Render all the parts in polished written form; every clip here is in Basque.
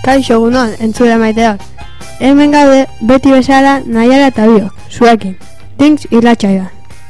Kaixo egunon, entzule maiteak. Hemen gaude, beti bezala, Naiara eta Biok, zuekin. Dings irratsaioan.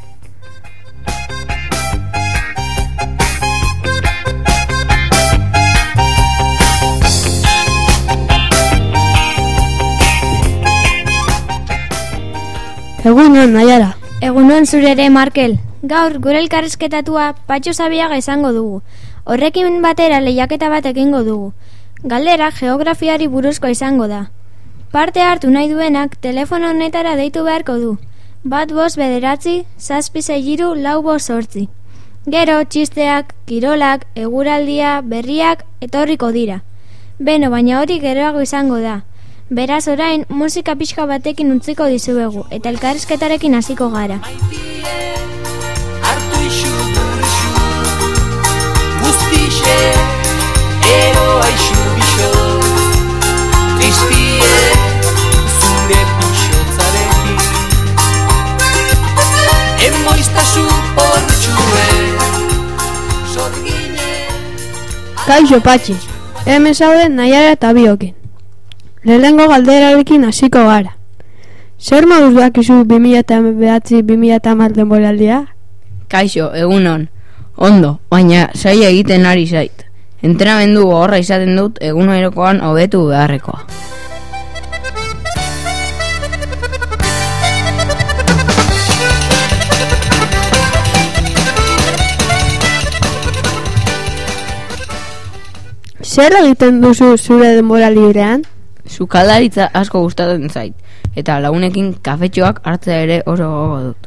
Egunon, Naiara. Egunon zure ere, Markel. Gaur, gure elkarrizketatua Patxo Zabiaga izango dugu. Horrekin batera lehiaketa bat egingo dugu. Galdera geografiari buruzkoa izango da. Parte hartu nahi duenak telefono honetara deitu beharko du. 1-5-9 7-6-4-8. Gero, txisteak, kirolak, eguraldia, berriak etorriko dira. Beno, baina hori geroago izango da. Beraz orain, musika pixka batekin utziko dizuegu, eta elkarrizketarekin hasiko gara. Kaixo Patxi, hemen zaude Naiara eta Biokin. Lehenengo galderarekin hasiko gara. Zer moduz dakizu 2009-2010 denboraldia? Kaixo, egunon. Ondo, baina zaila egiten ari zait. Entrenamendu gogorra izaten dut egunerokoan hobetu beharrekoa. Zer egiten duzu zure denbora librean? Sukaldaritza asko gustatzen zait, eta lagunekin kafetxoak hartzea ere oso gogo dut.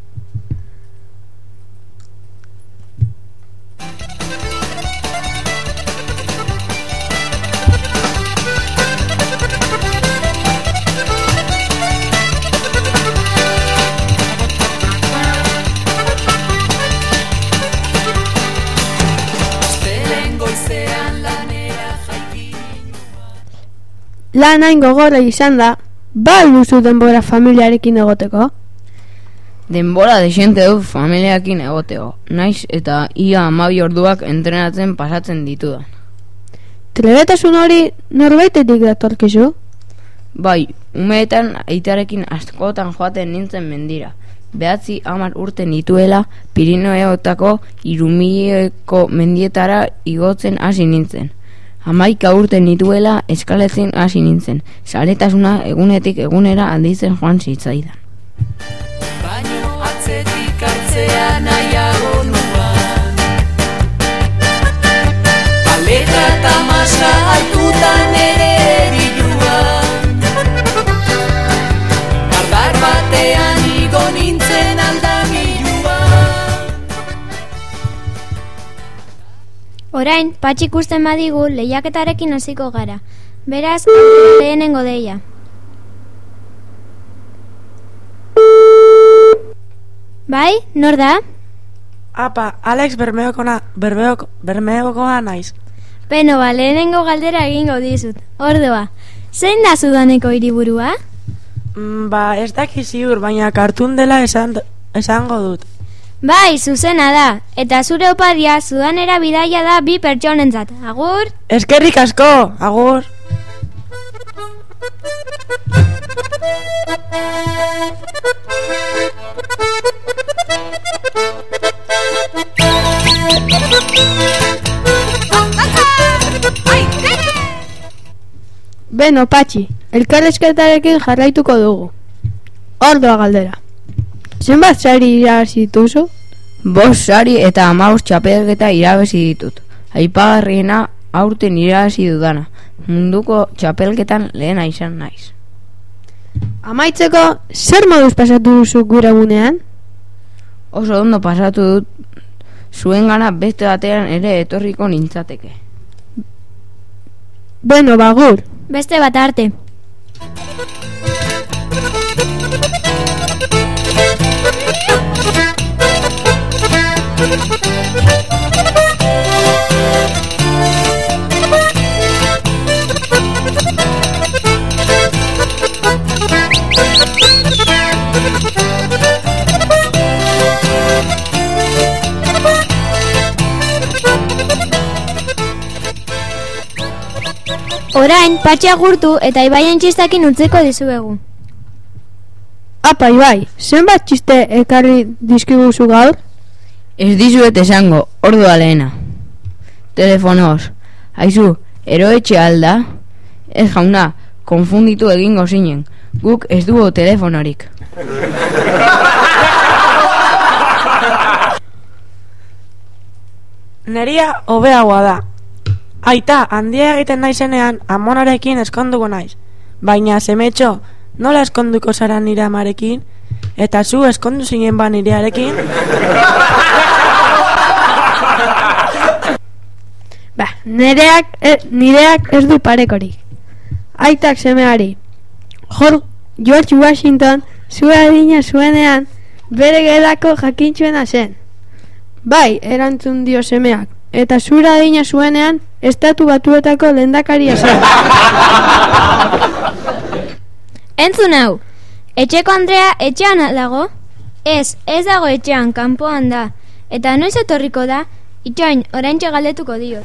Lan hain gogorra izan da, duzu denbora familiarekin egoteko? Denbora desente dut familiarekin egoteko, naiz eta ia 12 orduak entrenatzen pasatzen ditudan. Trebetasun hori norbaitetik datorkizu? Bai, umeetan aitarekin askotan joaten nintzen mendira. 9-10 urte nituela Pirinioetako 3000eko mendietara igotzen hasi nintzen. 11 urte nituela eskaletzen hasi nintzen. Zaletasuna egunetik egunera handitzen joan zitzaidan. Baino atzetik hartzea nahiago nuan, paleta eta masa altutan ere biluan, ardar batean igo nintzen aldamiluan. Orain, Patxi ikusten badigu lehiaketarekin hasiko gara. Beraz, lehenengo deia. Bai, nor da? Apa, Alex Bermeokoa naiz. Beno, lehenengo galdera egingo dizut. Ordua, zein da Sudaneko hiriburua? Ez daki ziur, baina kartun dela esango dut. Bai, zuzena da. Eta zure oparia Sudanera bidaia da 2 pertsonentzat. Agur? Eskerrik asko, agur. Beno, Patxi, elkarrizketarekin jarraituko dugu. Ordua galdera. Zenbat sari irabazi dituzu? 5 sari eta 15 txapelketa irabazi ditut. Aipagarriena aurten irabazi dudana. Munduko txapelketan lehena izan naiz. Amaitzeko, zer moduz pasatu duzu gure egunean? Oso ondo pasatu dut, zuengana beste batean ere etorriko nintzateke. Beno, bagur. Beste bat arte. Orain, Patxi agurtu eta Ibaien txistakin utziko dizuegu. Apa, Ibai, zenbat txiste ekarri dizkiguzu gaur? Ez dizuet esango, ordua lehena. Telefonoz, haizu, eroetxe alda? Ez jauna, konfunditu egingo zinen, guk ez dugu telefonorik. Neria hobeagoa da. Aita, handia egiten naizenean, amonarekin eskonduko naiz. Baina, semetxo, nola eskonduko zara nire amarekin? Eta zu eskondu zinen ba nirearekin? Ba, nireak ez du parekorik. Aitak semeari. George Washington zure adina zuenean bere gelako jakintxuena zen. Bai, erantzun dio semeak. Eta zure adina zuenean Estatu Batuetako lehendakaria zen. Entzun hau, etxeko Andrea etxean dago? Ez dago etxean, kanpoan da. Eta noiz etorriko da? Itxoin, oraintxe galdetuko dio.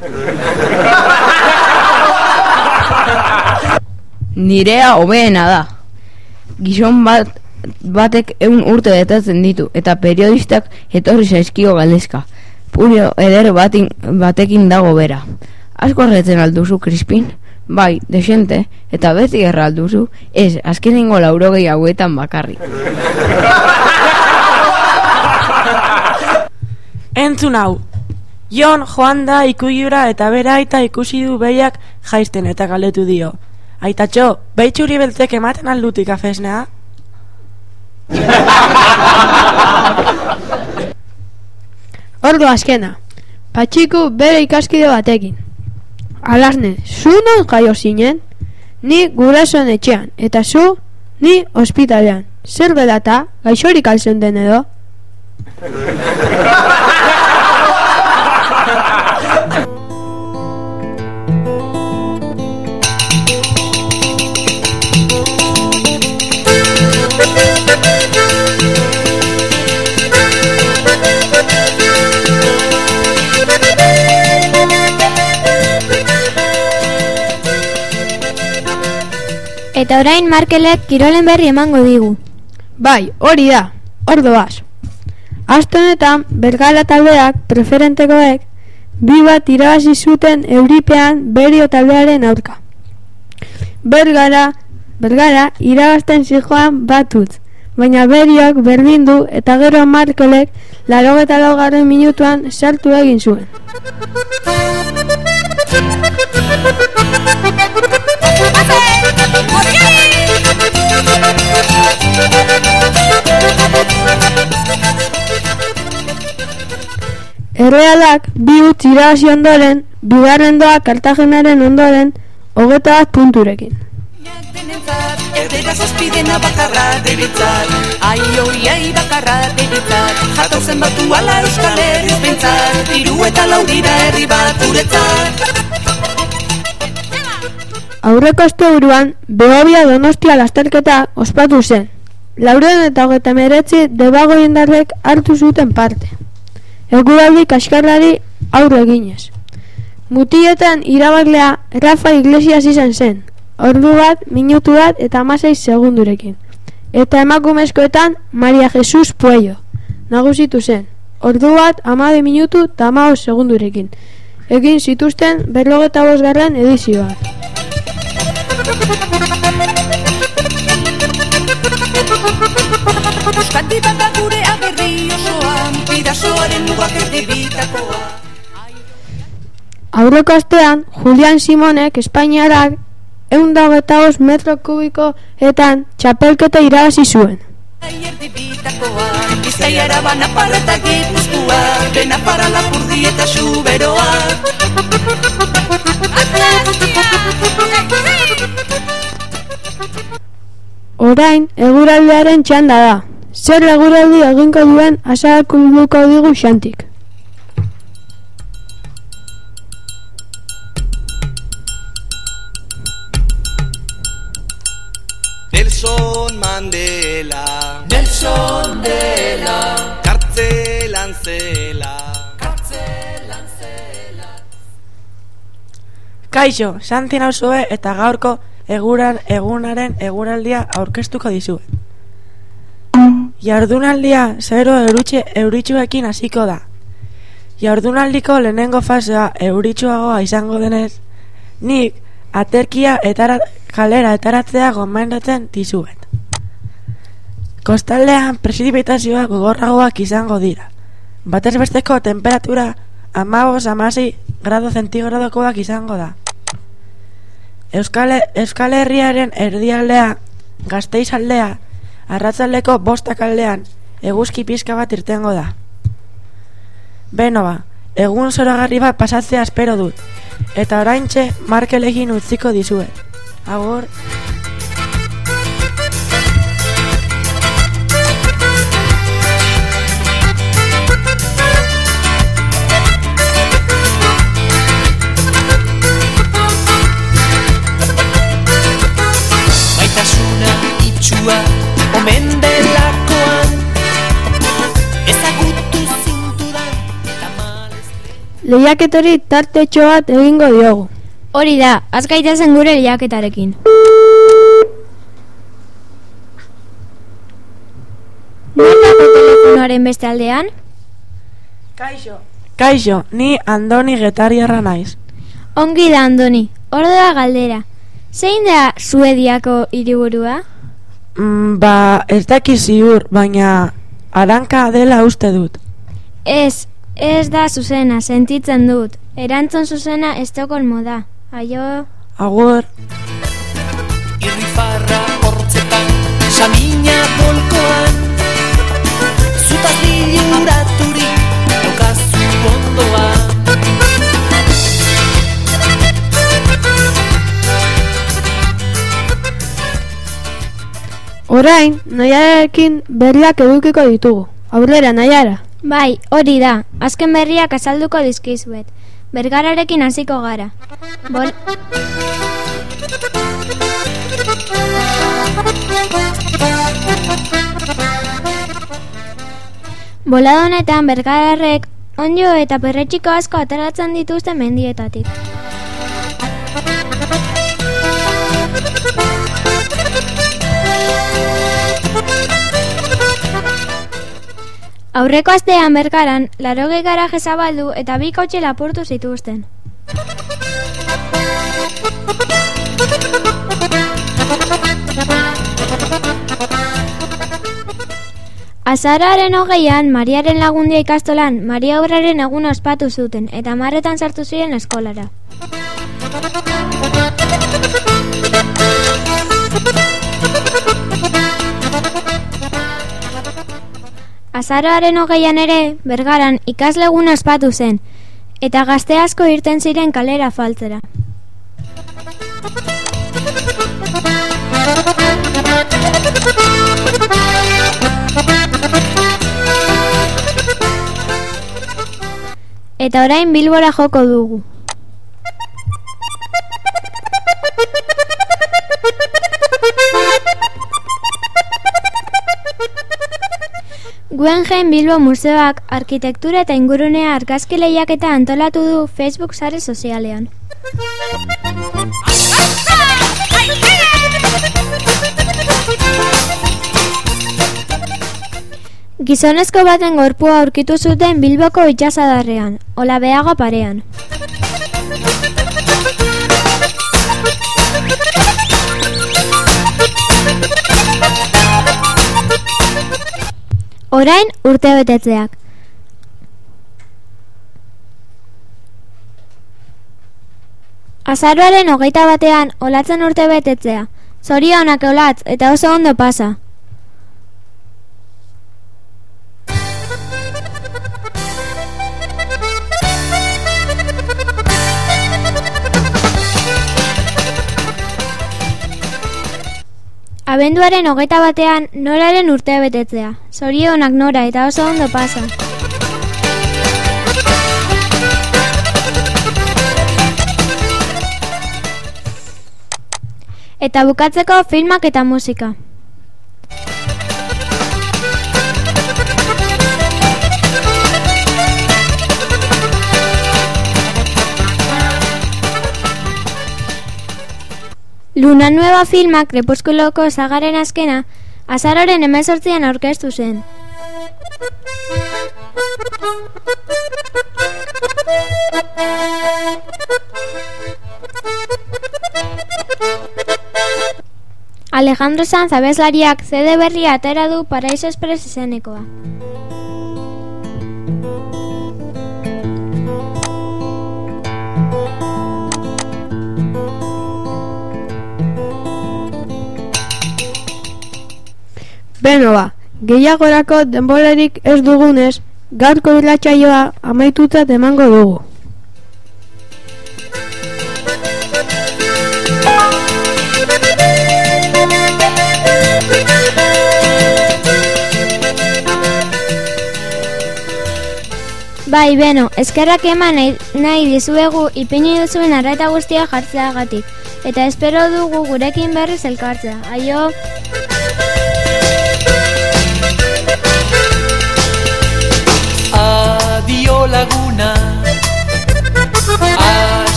Nirea hobeena da. Gizon batek 100 urte betetzen ditu, eta periodistak etorri zaizkio galdezka. Purio eder batekin dago bera. Asko erretzen alduzu, Crispin? Bai, desente, eta beti erra alduzu, ez, azkenengo 80 hauetan bakarrik. Entzun hau. Jon joan da ikugura eta bera aita ikusi du behiak jaisten eta galdetu dio. Aitatxo, behitxuri beltzek ematen aldutik afesnea? Ordu azkena. Patxiku bere ikaskide batekin. Alasne, zu non jaio zinen? Ni gurasoen etxean, eta zu, ni ospitalean. Zer belata, gaixorik alzen den edo? Eta orain Markelek kirolen berri emango digu. Bai, hori da, hor doaz. Aste honetan, Bergara taldeak, preferentekoek, 2 bat irabazi zuten Euripean Berio taldearen aurka. Bergara irabazten zijoan batut, baina Beriok berdindu eta gero Markelek 84. minutuan sartu egin zuen. Errealak 2 utz irabazi ondoren, bigarren doa Kartagenaren ondoren 21 punturekin. Erdera zazpidena bakarra deritzat, ai bakarra deritzat, jatozen batu ala Euskal Herriz bentzat, 3 eta 4 dira herri bat uretzat. Aurreko asteburuan, Beobia Donostia lasterketa ospatu zen. 429 debago jendarrek hartu zuten parte. Eguraldi kaskarrari aurre eginez. Mutietan irabazlea Rafa Iglesias izan zen, ordu bat, minutu bat eta 16 segundurekin. Eta emakumezkoetan Maria Jesus Puello nagusitu zen, ordu bat, 12 minutu eta 15 segundurekin. Egin zituzten 45. edizioak. Euskadi bada gure agerri osoan, bidasoaren mugak erdibitakoa. Aurreko astean, Julian Simonek Espainiarak 125 metro kubikoetan txapelketa irabazi zuen. Erdibitakoa, Bizkaiara Banapara eta Gipuzkoa, Benapara Lapurdi eta Xuberoa. Orain, eguraldiaren txanda da. Zer eguraldi egingo duen azalduko digu Xantik. Nelson Mandela kartzelan zela Kaixo, Santi nauzue eta gaurko egunaren eguraldia aurkeztuko dizuet. Jardunaldia 0 euritsuekin hasiko da. Jardunaldiko lehenengo fasea euritsuagoa izango denez, nik aterkia kalera etaratzea gomendatzen dizuet. Kostaldean prezipitazioak gogorragoak izango dira. Batez besteko temperatura 15-16 grado zentigradokoak izango da. Euskal Herriaren erdialdea, Gasteiz aldea, arratsaldeko 5 aldean eguzki pizka bat irtengo da. Beno ba, egun zoragarri bat pasatzea espero dut, eta oraintxe Markelekin utziko dizuet. Agur. Omen delakoan ezagutu zintudan tamales. Lehiaketori tartetxo bat egingo diogu. Hori da, az gaitezen gure lehiaketarekin. Notako telefonoaren beste aldean? Kaixo, ni Andoni Getariarra naiz. Ongi da, Andoni, ordea galdera. Zein da Suediako hiriburua? Ez daki ziur, baina Aranka dela uste dut. Ez da zuzena, sentitzen dut. Erantzun zuzena Estokolmo da. Aio. Agur. Irrifarra hortzetan, samina bolkoan, zutaz biluraturik, daukazu ondoan. Orain, Naiararekin berriak edukiko ditugu. Aurrera, Naiara. Bai, hori da. Azken berriak azalduko dizkizuet. Bergararekin hasiko gara. Bolada honetan bergararrek onddo eta perretxiko asko ateratzen dituzte mendietatik. Aurreko astean Bergaran 80 garaje zabaldu eta 2 kotxe lapurtu zituzten. Azaroaren 20an Mariaren Lagundia ikastolan Maria Obraren eguna ospatu zuten eta 10etan sartu ziren eskolara. Azaroaren 20an ere Bergaran ikasleguna ospatu zen eta gazte asko irten ziren kalera afaltzera. Eta orain Bilbora joko dugu. Guggenheim Bilbo Museoak arkitektura eta ingurunea argazki lehiaketa antolatu du Facebook sare sozialean. Gizonezko baten gorpua aurkitu zuten Bilboko itsasadarrean, Olabeaga parean. Orain urtebetetzeak. Azaroaren 21an Olatzen urtebetetzea. Zorionak Olatz eta oso ondo pasa. Abenduaren 21an Noraren urtea betetzea. Zorionak Nora eta oso ondo pasa. Eta bukatzeko filmak eta musika. Luna Nueva filma Krepuskuloko sagaren azkena, azaroren 18an aurkeztu zen. Alejandro Sanz abeslariak CD berria atera du Paraíso Express izenekoa. Beno ba, gehiagorako denborarik ez dugunez, gaurko irratsaioa amaitutzat emango dugu. Bai, beno, eskerrak eman nahi dizuegu ipini duzuen arreta guztia jartzeagatik, eta espero dugu gurekin berriz elkartzea. Aio!